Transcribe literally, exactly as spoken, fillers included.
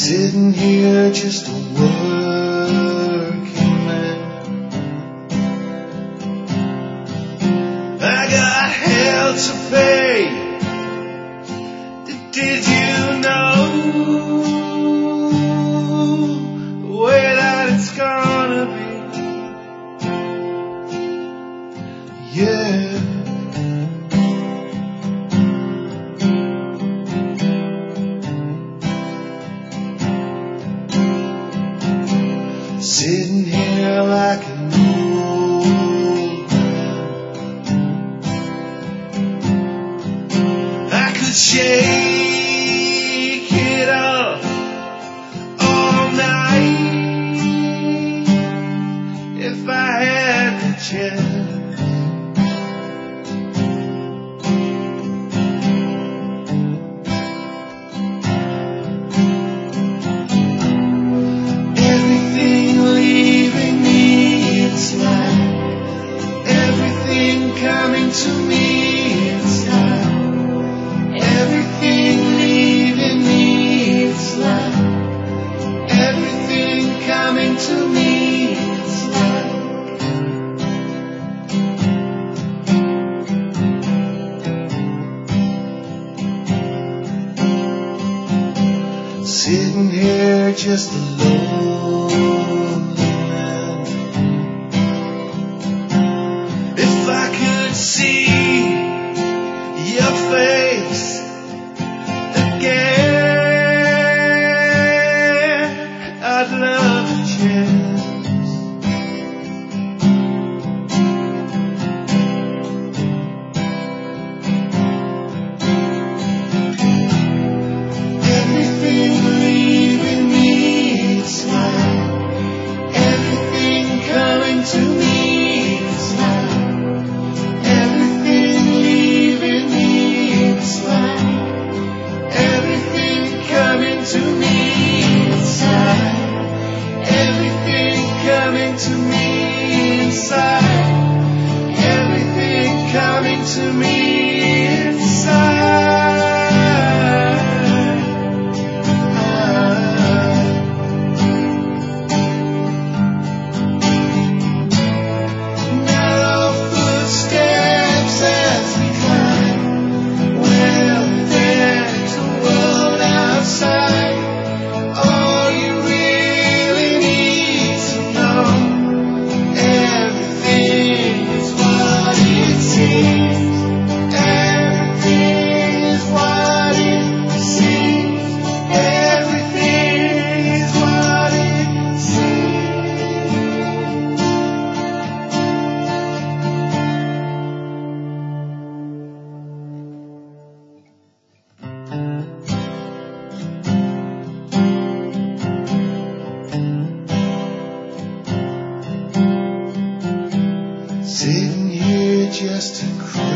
Sitting here just a working man. I got hell to pay. Did you know the way that it's gonna be? Yeah. Sitting here like an old man. I could shake it off all night if I had the chance. Coming to me inside, everything leaving me inside, everything coming to me inside. Sitting here just alone. See your face again, I'd love a chance. Everything leaving me inside, everything coming to me. Coming to me inside, everything coming to me inside. Narrow footsteps as we climb. Well, there's a world outside. All you really need to know. Everything is what it seems. Everything is what it seems. Everything is what it Sitting here just to cry.